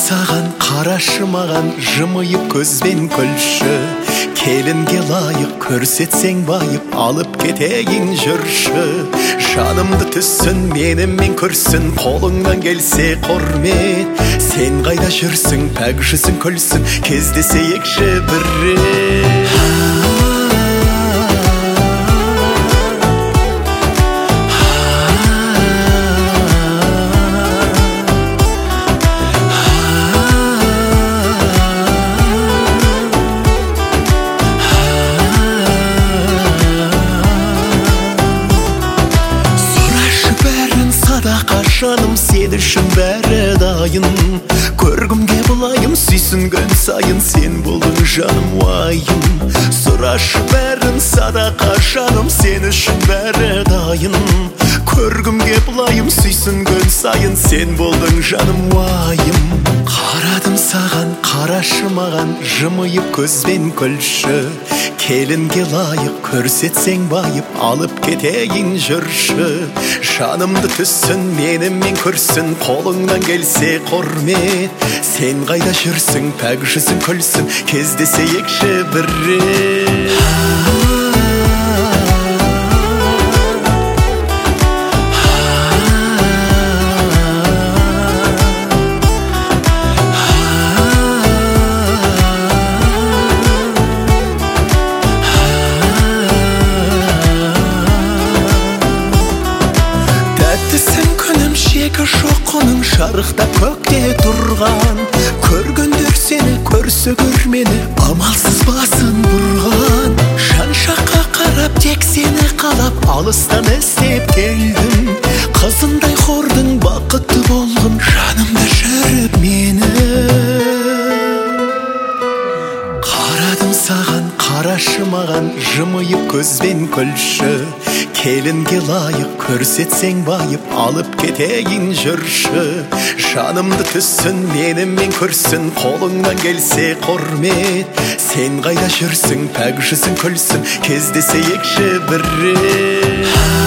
саған, қарашы маған, жымиып көзбен күлші. Келінге лайық көрсетсең байып, алып кетейін жүрші. Жанымды түссін, менімен көрсін, қолыңнан келсе құрмет. Сен қайда жүрсің, пәк жүзің күлсін, кездесейікші бір рет. Жаным сен үшін бәрі дайын, көргімге бұлайым, сүйсінген сайын, сен болдың жаным уайым. Сұрашы бәрін садақа жаным, сен үшін бәрі дайын, көргімге бұлайым, сүйсінген сайын, сен болдың жаным уайым. Қарадым саған, қарашы маған, жымиып көзбен күлші. Келінге лайық көрсетсең байып, алып кетейін жүрші. Жанымды түссін, менімен көрсін, қолыңнан келсе құрмет. Сен қайда жүрсің, пәк жүзің күлсін, кездесейікші бір рет. Жоқ құның шарықтап көкте тұрған, көргендер сені көрсе көрмені, амалсыз басын бұрған. Жан жаққа қарап тек сені қалап, алыстан іздеп келдім. Қызындай қордың бақытты болғым, жанымда жүріп мені. Қарадым саған, қарашы маған, жымиып көзбен күлші. Келінге лайық көрсетсең байып, алып кетейін жүрші. Жанымды түссін, менімен көрсін, қолыңнан келсе құрмет. Сен қайда жүрсің, пәк жүзің күлсін, кездесейікші бір рет.